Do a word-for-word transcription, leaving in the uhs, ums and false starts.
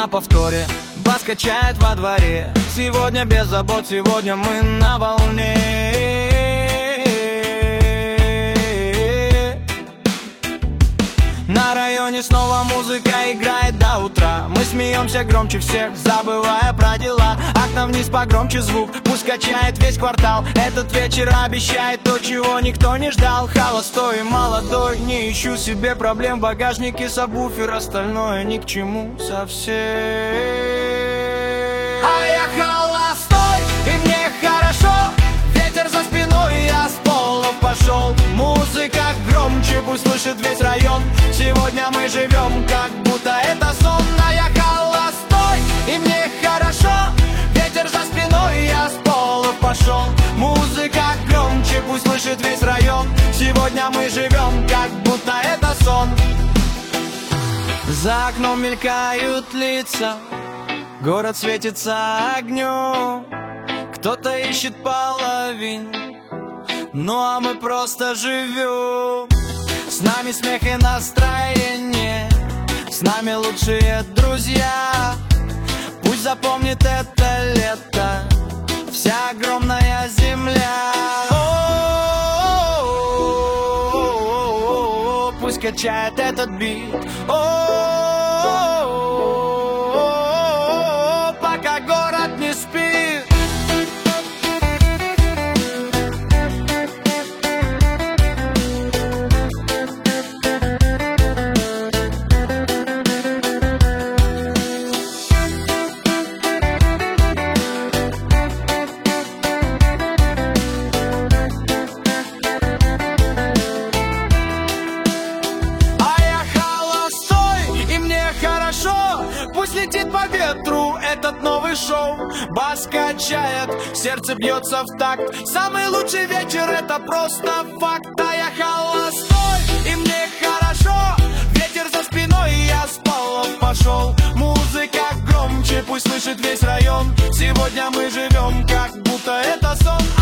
на повторе, бас качает во дворе. Сегодня без забот, сегодня мы на волне. На районе снова музыка играет до утра. Мы смеемся громче всех, забывая про дела. Окна вниз, погромче звук, пусть качает весь квартал. Этот вечер обещает то, чего никто не ждал. Холостой и молодой, не ищу себе проблем. В багажнике сабвуфер, остальное ни к чему совсем. А я холостой, и мне хорошо. Ветер за спиной, я с пола пошел. Музыка громче, пусть слышит весь район. Сегодня мы живем, как будто это сон. А я холостой, и мне хорошо. Ветер за спиной, я с пола пошел. Музыка громче, пусть слышит весь район. Сегодня мы живем, как будто это сон. За окном мелькают лица, город светится огнем. Кто-то ищет половин, ну а мы просто живем. С нами смех и настроение, с нами лучшие друзья. Пусть запомнит это лето вся огромная земля. О-о-о-о-о-о, пусть качает этот бит. О-о-о-о-о, пока город не спит. Пусть летит по ветру этот новый шоу. Бас качает, сердце бьется в такт. Самый лучший вечер, это просто факт. А я холостой, и мне хорошо. Ветер за спиной, я с пола пошел. Музыка громче, пусть слышит весь район. Сегодня мы живем, как будто это сон.